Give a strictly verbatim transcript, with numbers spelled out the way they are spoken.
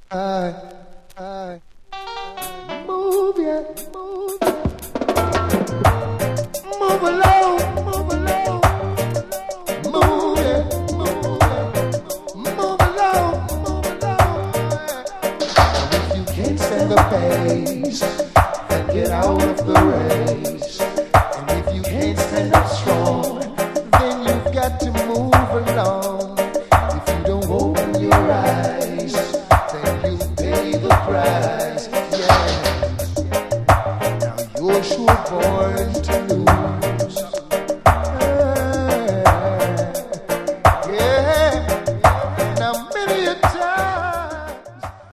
I, I, move ya, move ya, move along, move along, move ya, move ya, move along, move along. If you can't stand the pace, then get out of the race. And if you can't stand up strong, then you've got to move along. If you don't open your eyes, then you pay the price. Yeah. Now you're sure born